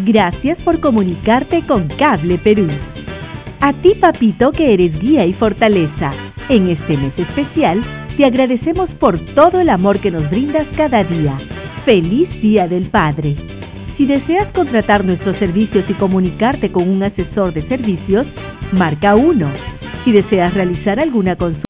Gracias por comunicarte con Cable Perú. A ti, papito, que eres guía y fortaleza. En este mes especial, te agradecemos por todo el amor que nos brindas cada día. ¡Feliz Día del Padre! Si deseas contratar nuestros servicios y comunicarte con un asesor de servicios, marca 1. Si deseas realizar alguna consulta,